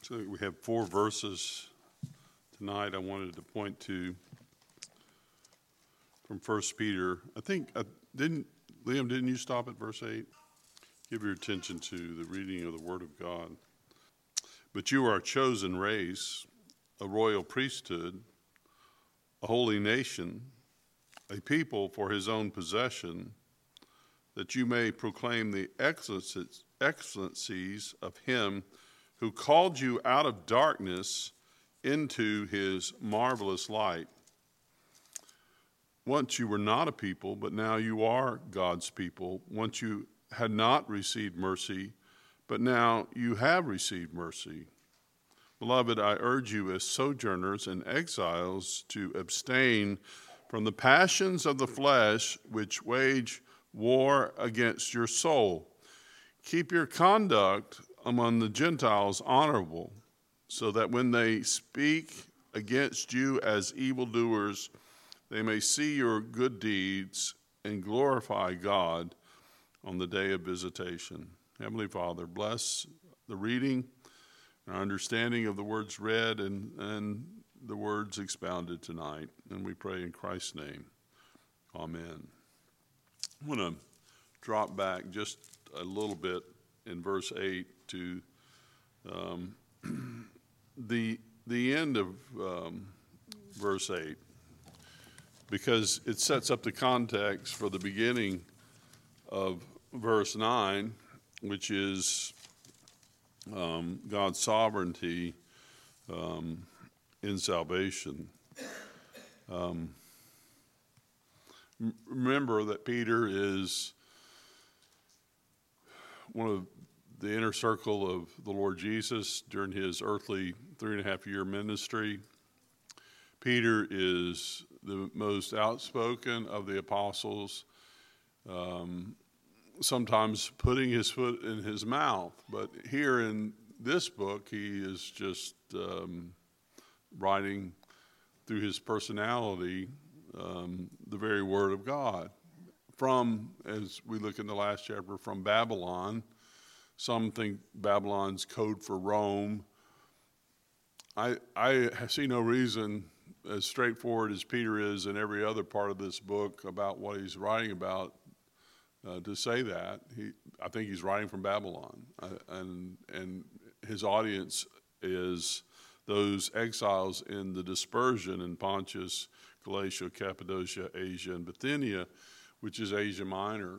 So we have 4 verses tonight I wanted to point to from 1 Peter. Liam, didn't you stop at verse 8? Give your attention to the reading of the Word of God. But you are a chosen race, a royal priesthood, a holy nation, a people for his own possession, that you may proclaim the excellencies of him who called you out of darkness into his marvelous light. Once you were not a people, but now you are God's people. Once you had not received mercy, but now you have received mercy. Beloved, I urge you as sojourners and exiles to abstain from the passions of the flesh which wage war against your soul. Keep your conduct among the Gentiles honorable, so that when they speak against you as evildoers, they may see your good deeds and glorify God on the day of visitation. Heavenly Father, bless the reading and our understanding of the words read and the words expounded tonight. And we pray in Christ's name. Amen. I want to drop back just a little bit in verse 8 to the end of verse 8, because it sets up the context for the beginning of verse 9, which is God's sovereignty in salvation. Remember that Peter is one of the inner circle of the Lord Jesus during his earthly 3.5-year ministry. Peter is the most outspoken of the apostles, sometimes putting his foot in his mouth. But here in this book, he is just writing through his personality the very word of God. From, as we look in the last chapter, from Babylon. Some think Babylon's code for Rome. I see no reason, as straightforward as Peter is in every other part of this book about what he's writing about, to say that. I think he's writing from Babylon, and his audience is those exiles in the dispersion in Pontus, Galatia, Cappadocia, Asia, and Bithynia, which is Asia Minor.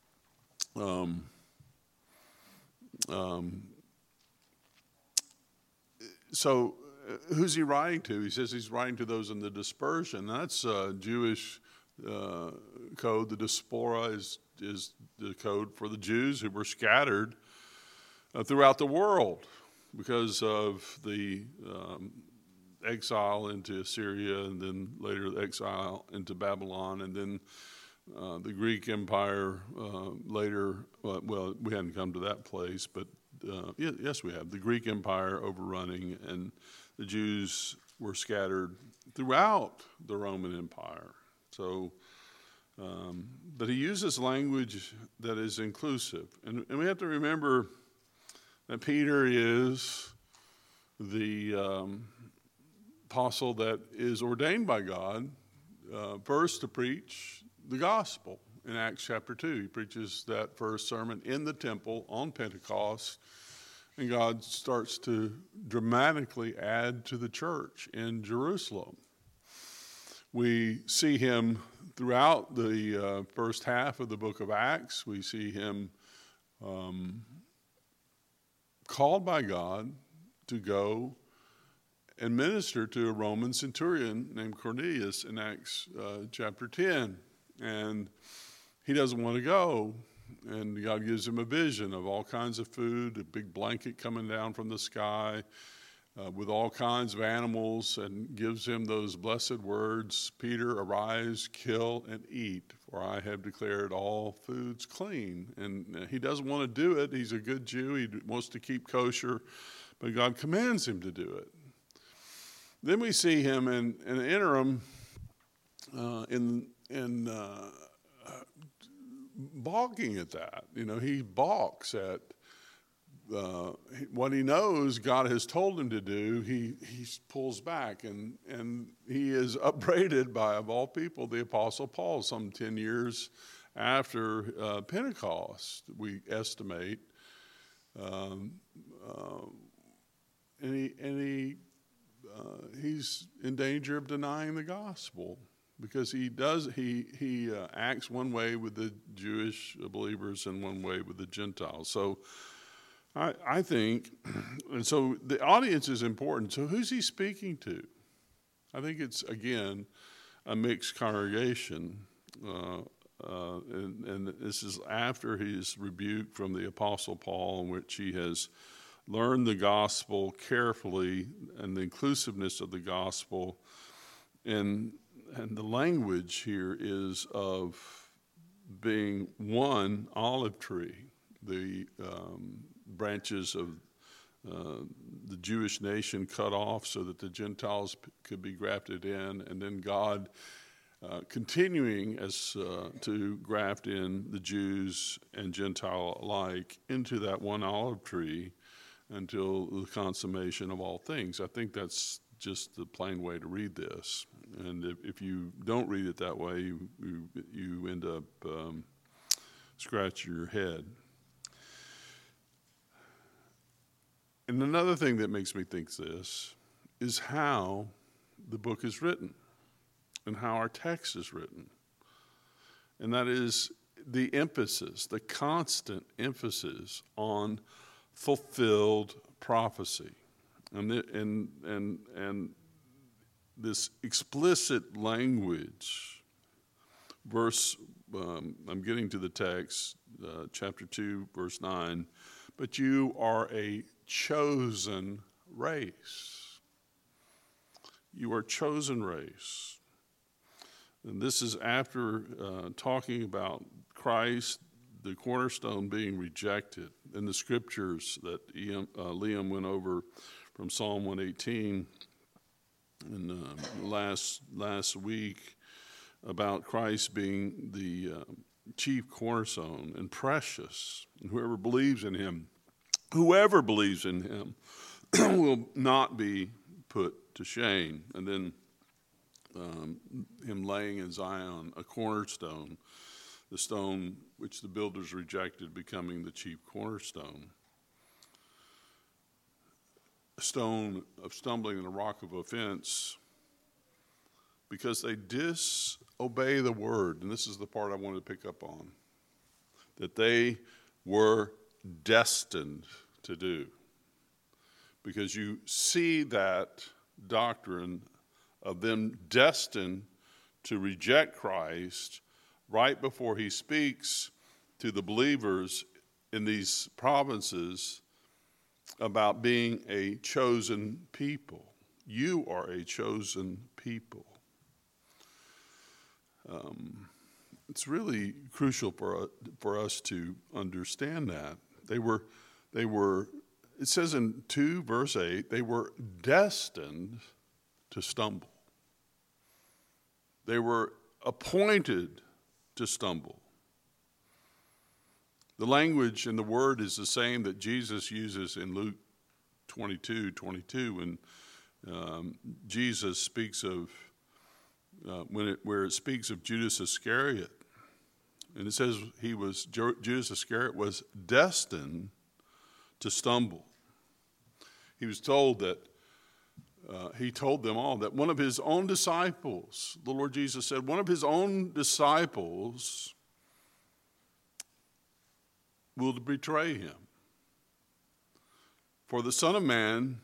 So who's he writing to? He says he's writing to those in the dispersion. That's a Jewish code. The diaspora is the code for the Jews who were scattered throughout the world because of the exile into Assyria, and then later the exile into Babylon, and then the Greek Empire later. Well, we hadn't come to that place, but yes, we have. The Greek Empire overrunning, and the Jews were scattered throughout the Roman Empire. So, but he uses language that is inclusive. And we have to remember that Peter is the apostle that is ordained by God first to preach the gospel. In Acts chapter 2, he preaches that first sermon in the temple on Pentecost, and God starts to dramatically add to the church in Jerusalem. We see him throughout the first half of the book of Acts. We see him called by God to go and minister to a Roman centurion named Cornelius in Acts chapter 10. And he doesn't want to go, and God gives him a vision of all kinds of food, a big blanket coming down from the sky with all kinds of animals, and gives him those blessed words, Peter, arise, kill, and eat, for I have declared all foods clean. And he doesn't want to do it. He's a good Jew. He wants to keep kosher, but God commands him to do it. Then we see him in the interim balking at that. He balks at what he knows God has told him to do, he pulls back, and he is upbraided by, of all people, the Apostle Paul, some 10 years after Pentecost, we estimate, he's in danger of denying the gospel, because he acts one way with the Jewish believers and one way with the Gentiles. So I think, and so the audience is important. So who's he speaking to? I think it's, again, a mixed congregation. And this is after his rebuke from the Apostle Paul, in which he has learned the gospel carefully and the inclusiveness of the gospel. And the language here is of being one olive tree, the branches of the Jewish nation cut off so that the Gentiles could be grafted in, and then God continuing to graft in the Jews and Gentile alike into that one olive tree until the consummation of all things. I think that's just the plain way to read this. And if you don't read it that way, you end up scratching your head. And another thing that makes me think this is how the book is written and how our text is written. And that is the emphasis, the constant emphasis on fulfilled prophecy. And this explicit language, I'm getting to the text, chapter 2, verse 9, but you are a chosen race. You are a chosen race. And this is after talking about Christ, the cornerstone, being rejected. In the scriptures that Liam went over from Psalm 118 in last week, about Christ being the chief cornerstone and precious, and whoever believes in him will not be put to shame. And then him laying in Zion a cornerstone, the stone which the builders rejected, becoming the chief cornerstone. A stone of stumbling and a rock of offense, because they disobey the word. And this is the part I wanted to pick up on, that they were destined to do. Because you see that doctrine of them destined to reject Christ right before he speaks to the believers in these provinces about being a chosen people. You are a chosen people. It's really crucial for us to understand that. They were. It says in 2 verse 8, they were destined to stumble. They were appointed to stumble. The language and the word is the same that Jesus uses in Luke 22:22 when Jesus speaks of where it speaks of Judas Iscariot, and it says Judas Iscariot was destined to stumble. He was told that he told them all that one of his own disciples, the Lord Jesus said, one of his own disciples will betray him. For the Son of Man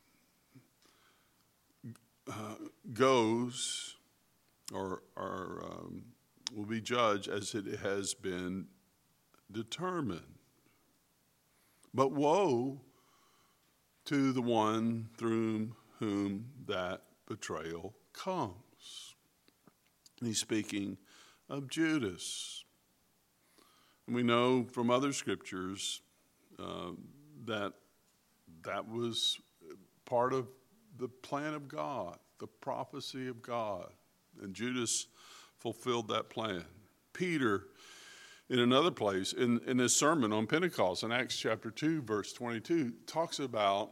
goes or will be judged as it has been determined. But woe to the one through whom that betrayal comes. And he's speaking of Judas. And we know from other scriptures that was part of the plan of God, the prophecy of God. And Judas fulfilled that plan. Peter in another place, in his sermon on Pentecost, in Acts chapter 2, verse 22, talks about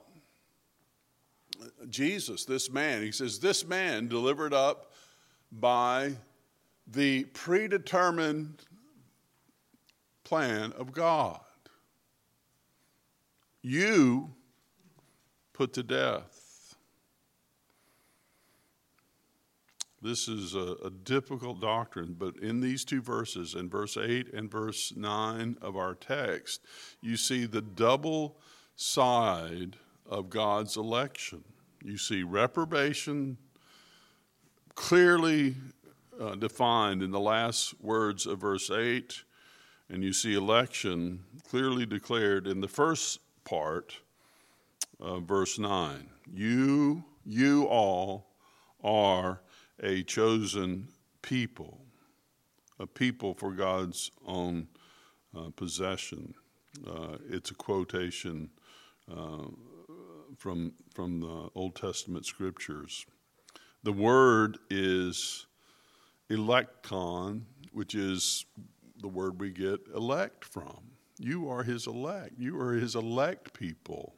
Jesus, this man. He says, this man delivered up by the predetermined plan of God. You put to death. This is a difficult doctrine, but in these two verses, in verse 8 and verse 9 of our text, you see the double side of God's election. You see reprobation clearly defined in the last words of verse 8, and you see election clearly declared in the first part of verse 9. You all are a chosen people, a people for God's own possession. It's a quotation from the Old Testament scriptures. The word is electon, which is the word we get elect from. You are his elect. You are his elect people.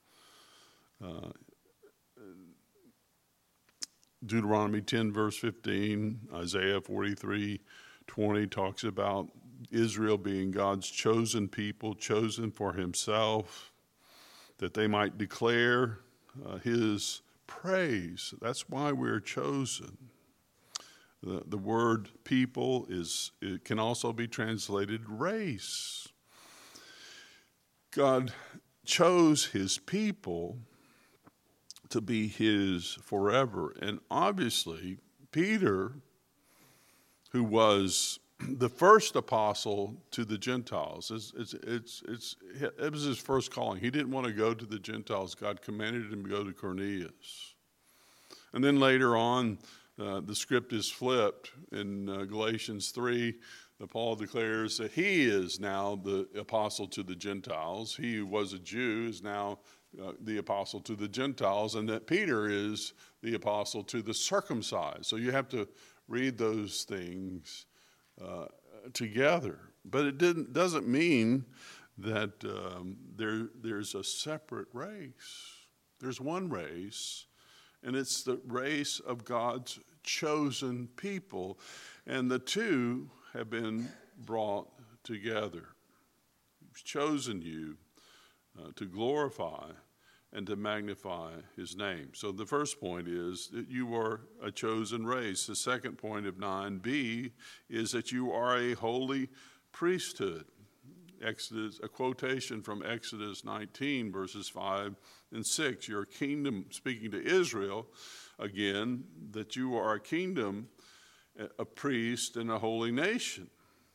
Deuteronomy 10, verse 15, Isaiah 43:20 talks about Israel being God's chosen people, chosen for himself, that they might declare his praise. That's why we're chosen. The word people it can also be translated race. God chose his people to be his forever. And obviously, Peter, who was the first apostle to the Gentiles, it was his first calling. He didn't want to go to the Gentiles. God commanded him to go to Cornelius. And then later on, the script is flipped in Galatians 3. Paul declares that he is now the apostle to the Gentiles. He who was a Jew is now the apostle to the Gentiles, and that Peter is the apostle to the circumcised. So you have to read those things together. But it doesn't mean that there's a separate race. There's one race, and it's the race of God's chosen people. And the two have been brought together. He's chosen you to glorify and to magnify his name. So the first point is that you are a chosen race. The second point of 9b is that you are a holy priesthood. Exodus, a quotation from Exodus 19, verses 5 and 6. Your kingdom, speaking to Israel, again, that you are a kingdom, a priest, and a holy nation.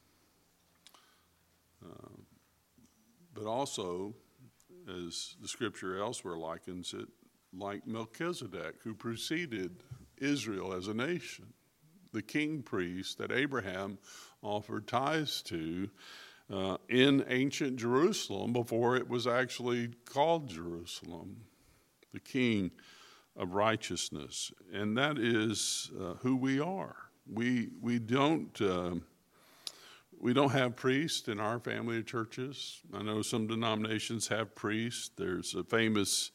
But also, as the scripture elsewhere likens it, like Melchizedek, who preceded Israel as a nation, the king priest that Abraham offered tithes to in ancient Jerusalem before it was actually called Jerusalem, the king of righteousness. And that is who we are. We don't have priests in our family of churches. I know some denominations have priests. There's a famous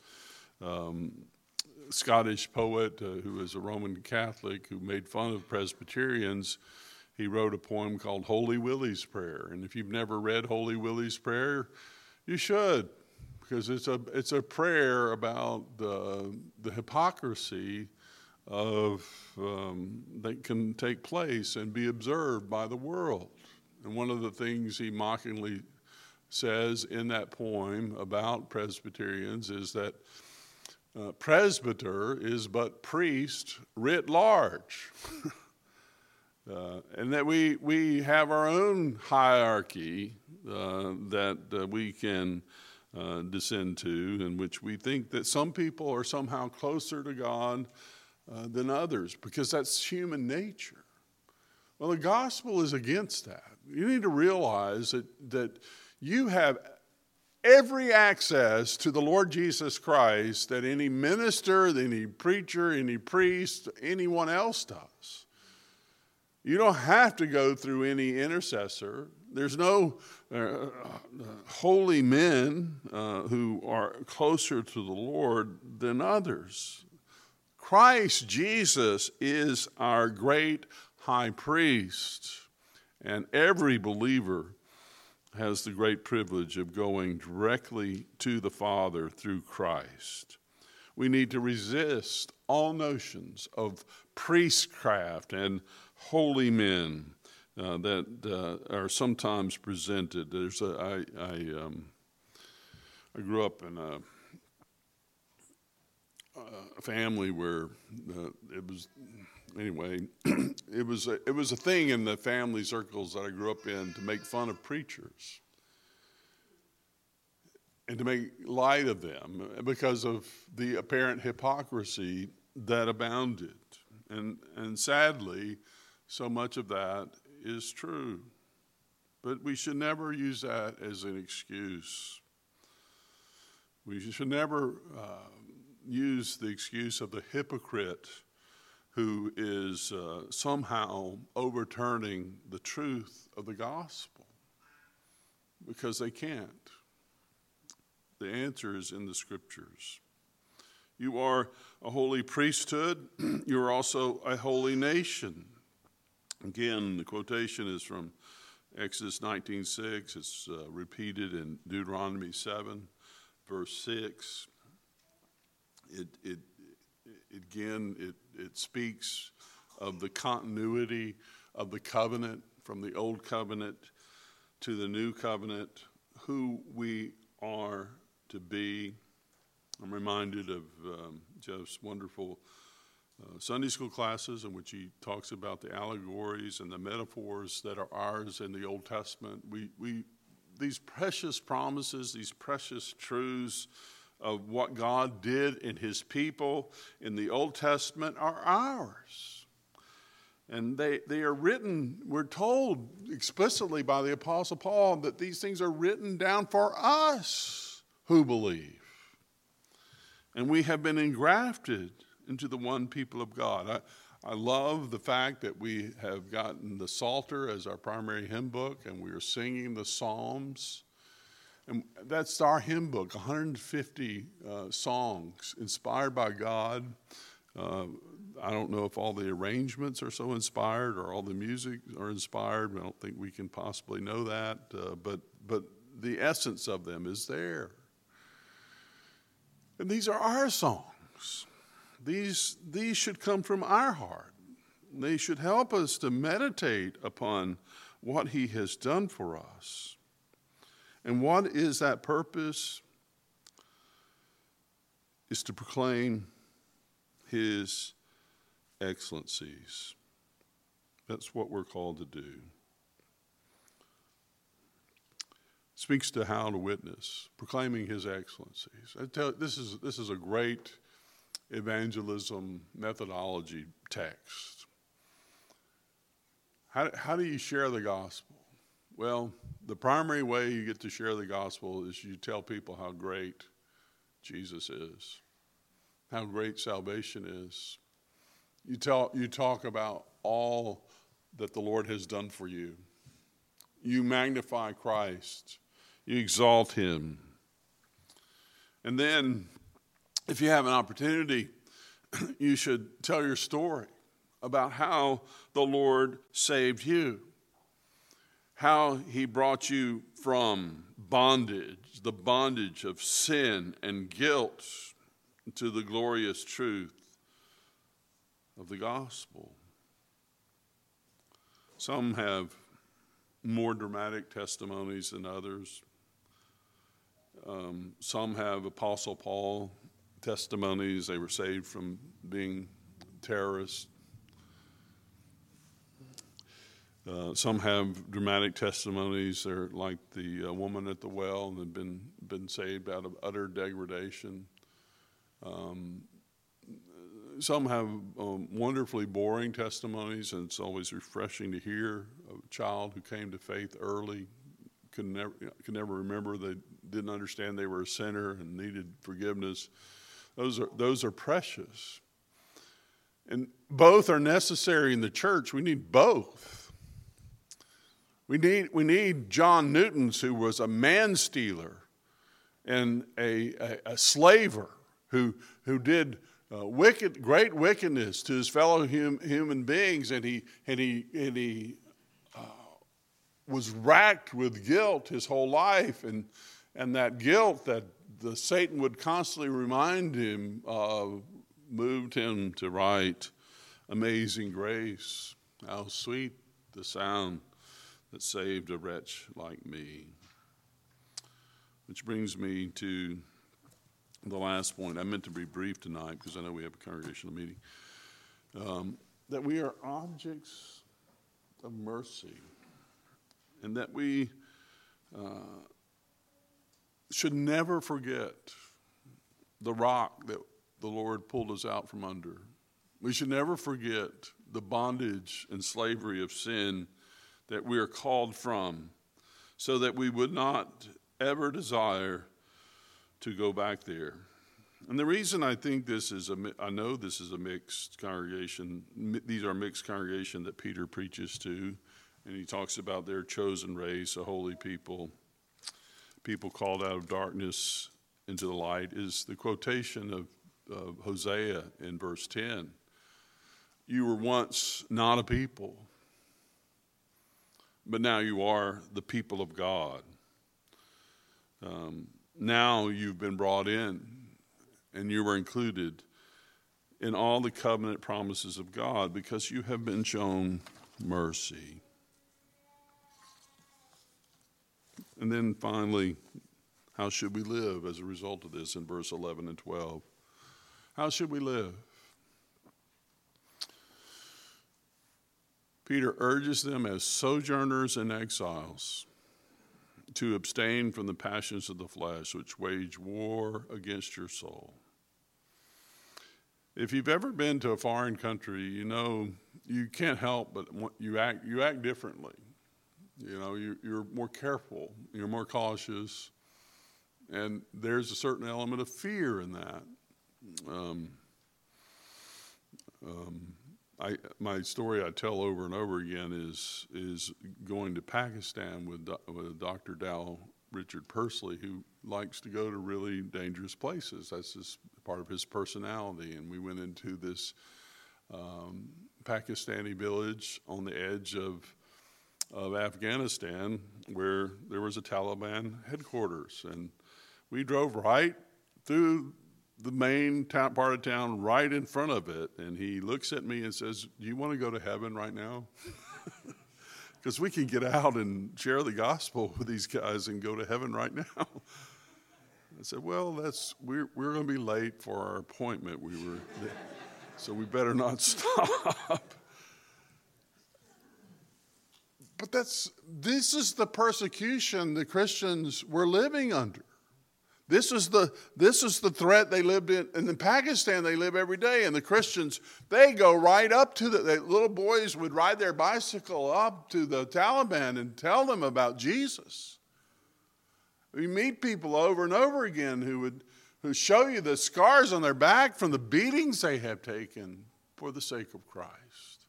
Scottish poet who was a Roman Catholic who made fun of Presbyterians. He wrote a poem called Holy Willie's Prayer. And if you've never read Holy Willie's Prayer, you should, because it's a prayer about the hypocrisy of that can take place and be observed by the world. And one of the things he mockingly says in that poem about Presbyterians is that presbyter is but priest writ large. And that we have our own hierarchy that we can descend to, in which we think that some people are somehow closer to God than others, because that's human nature. Well, the gospel is against that. You need to realize that you have every access to the Lord Jesus Christ that any minister, any preacher, any priest, anyone else does. You don't have to go through any intercessor. There's no holy men who are closer to the Lord than others. Christ Jesus is our great high priest, and every believer has the great privilege of going directly to the Father through Christ. We need to resist all notions of priestcraft and holy men that are sometimes presented. I grew up in a family where it was a thing in the family circles that I grew up in to make fun of preachers and to make light of them because of the apparent hypocrisy that abounded. And sadly, so much of that is true. But we should never use that as an excuse. We should never use the excuse of the hypocrite who is somehow overturning the truth of the gospel, because they can't. The answer is in the scriptures. You are a holy priesthood. You are also a holy nation. Again, the quotation is from Exodus 19:6. It's repeated in Deuteronomy 7, verse 6. It speaks of the continuity of the covenant from the old covenant to the new covenant, who we are to be. I'm reminded of Jeff's wonderful Sunday school classes in which he talks about the allegories and the metaphors that are ours in the Old Testament. These precious promises, these precious truths of what God did in his people in the Old Testament are ours. And they are written, we're told explicitly by the Apostle Paul that these things are written down for us who believe. And we have been engrafted into the one people of God. I love the fact that we have gotten the Psalter as our primary hymn book, and we are singing the Psalms. And that's our hymn book, 150 songs inspired by God. I don't know if all the arrangements are so inspired or all the music are inspired. I don't think we can possibly know that, but the essence of them is there. And these are our songs. These should come from our heart. They should help us to meditate upon what he has done for us. And what is that purpose? Is to proclaim his excellencies. That's what we're called to do. Speaks to how to witness, proclaiming his excellencies. I tell you, this is a great evangelism methodology text. How do you share the gospel? Well, the primary way you get to share the gospel is you tell people how great Jesus is, how great salvation is. You talk about all that the Lord has done for you. You magnify Christ. You exalt him. And then, if you have an opportunity, you should tell your story about how the Lord saved you, how he brought you from bondage, the bondage of sin and guilt, to the glorious truth of the gospel. Some have more dramatic testimonies than others. Some have Apostle Paul testimonies. They were saved from being terrorists. Some have dramatic testimonies. They're like the woman at the well and have been saved out of utter degradation. Some have wonderfully boring testimonies, and it's always refreshing to hear of a child who came to faith early, could never remember, they didn't understand they were a sinner and needed forgiveness. Those are precious. And both are necessary in the church. We need both. We need John Newtons, who was a man stealer and a slaver who did great wickedness to his fellow human beings, and he was racked with guilt his whole life, and that guilt that the Satan would constantly remind him of moved him to write Amazing Grace. How sweet the sound that saved a wretch like me. Which brings me to the last point. I meant to be brief tonight because I know we have a congregational meeting. That we are objects of mercy, and that we should never forget the rock that the Lord pulled us out from under. We should never forget the bondage and slavery of sin that we are called from, so that we would not ever desire to go back there. And the reason I think I know this is a mixed congregation. These are a mixed congregation that Peter preaches to, and he talks about their chosen race, a holy people called out of darkness into the light, is the quotation of Hosea in verse 10. You were once not a people, but now you are the people of God. Now you've been brought in, and you were included in all the covenant promises of God because you have been shown mercy. And then finally, how should we live as a result of this in verse 11 and 12? How should we live? Peter urges them as sojourners and exiles to abstain from the passions of the flesh, which wage war against your soul. If you've ever been to a foreign country, you know you can't help but you act differently. You know, you're more careful, you're more cautious, and there's a certain element of fear in that. My story I tell over and over again is going to Pakistan with Dr. Dow Richard Pursley, who likes to go to really dangerous places. That's just part of his personality. And we went into this Pakistani village on the edge of Afghanistan where there was a Taliban headquarters. And we drove right through the main part of town, right in front of it. And he looks at me and says, "Do you want to go to heaven right now?" Because we can get out and share the gospel with these guys and go to heaven right now. I said, "Well, we're going to be late for our appointment. So we better not stop." But this is the persecution the Christians were living under. This is the threat they lived in. And in Pakistan, they live every day. And the Christians, they go right up to the little boys would ride their bicycle up to the Taliban and tell them about Jesus. We meet people over and over again who show you the scars on their back from the beatings they have taken for the sake of Christ.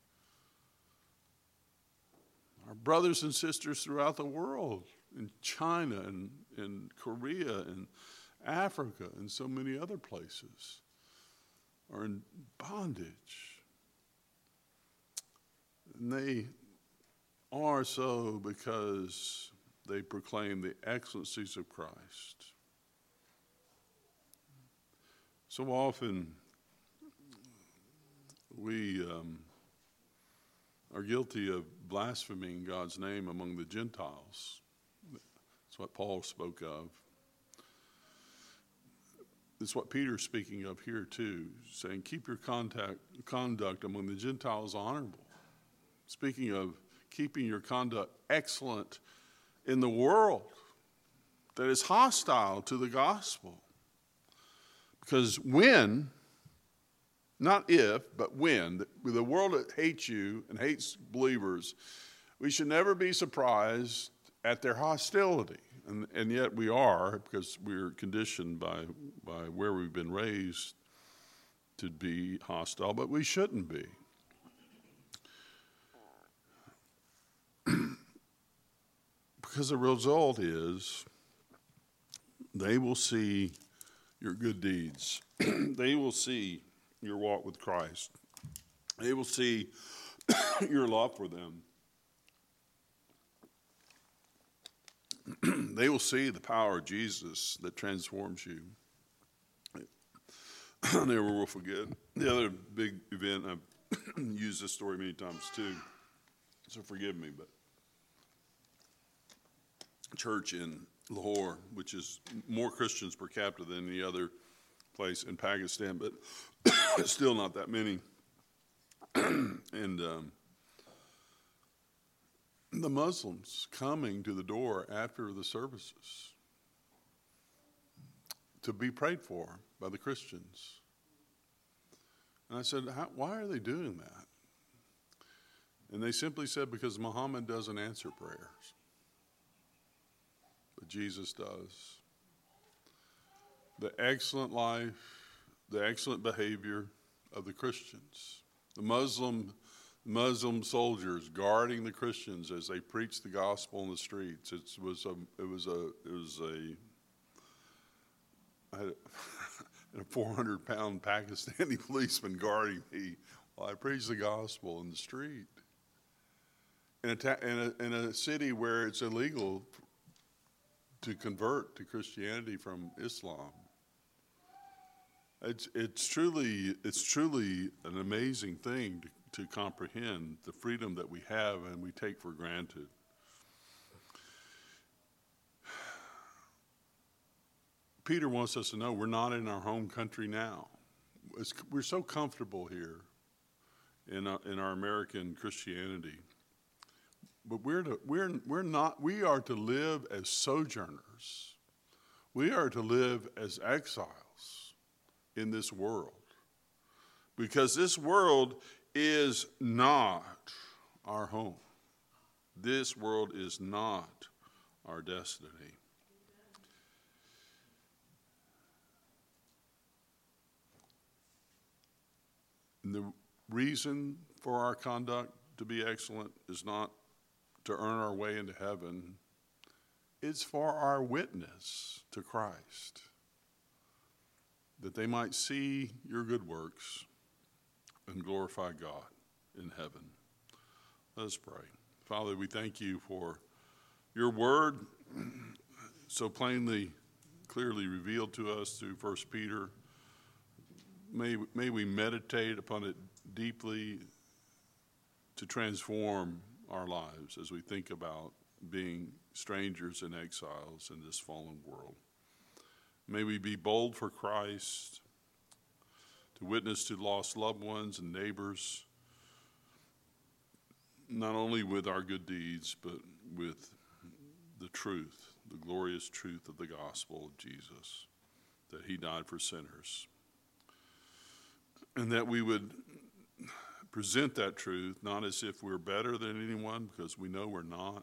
Our brothers and sisters throughout the world, in China and in Korea and Africa and so many other places, are in bondage. And they are so because they proclaim the excellencies of Christ. So often we are guilty of blaspheming God's name among the Gentiles. That's what Paul spoke of. It's what Peter's speaking of here too, saying keep your conduct among the Gentiles honorable. Speaking of keeping your conduct excellent in the world that is hostile to the gospel. Because when, not if, but when, the world that hates you and hates believers, we should never be surprised at their hostility. And yet we are, because we're conditioned by where we've been raised to be hostile, but we shouldn't be. Because the result is they will see your good deeds. They will see your walk with Christ. They will see your love for them. They will see the power of Jesus that transforms you. I never will forget the other big event. I've used this story many times too, so forgive me, but church in Lahore, which is more Christians per capita than any other place in Pakistan, but still not that many. And the Muslims coming to the door after the services to be prayed for by the Christians. And I said, why are they doing that? And they simply said, because Muhammad doesn't answer prayers, but Jesus does. The excellent life, the excellent behavior of the Christians, the Muslim soldiers guarding the Christians as they preached the gospel in the streets. I had a 400-pound Pakistani policeman guarding me while I preached the gospel in the street. In a city where it's illegal to convert to Christianity from Islam. It's truly an amazing thing to comprehend the freedom that we have and we take for granted. Peter wants us to know we're not in our home country now. We're so comfortable here in our American Christianity. But we are to live as sojourners. We are to live as exiles in this world. Because this world is not our home. This world is not our destiny. And the reason for our conduct to be excellent is not to earn our way into heaven. It's for our witness to Christ, that they might see your good works and glorify God in heaven. Let us pray. Father, we thank you for your word so plainly, clearly revealed to us through 1 Peter. May we meditate upon it deeply to transform our lives as we think about being strangers and exiles in this fallen world. May we be bold for Christ, to witness to lost loved ones and neighbors, not only with our good deeds, but with the truth, the glorious truth of the gospel of Jesus, that he died for sinners. And that we would present that truth, not as if we're better than anyone, because we know we're not.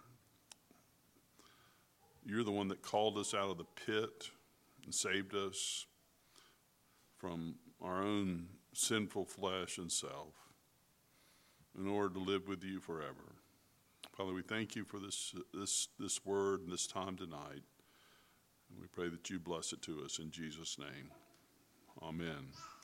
You're the one that called us out of the pit and saved us from our own sinful flesh and self in order to live with you forever. Father, we thank you for this word and this time tonight. And we pray that you bless it to us in Jesus' name. Amen.